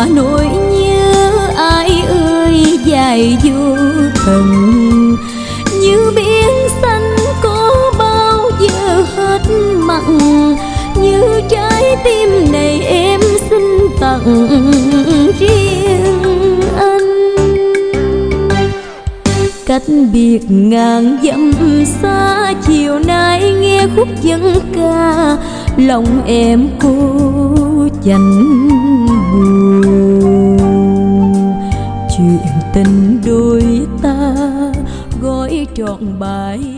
mà nỗi nhớ ai ơi dài vô tận. Như biển xanh có bao giờ hết mặn, như trái tim này em xin tặng riêng anh. Cách biệt ngàn dặm xa, chiều nay nghe khúc dân ca, lòng em cô chạnh buồn. Chuyện tình đôi ta gói trọn bài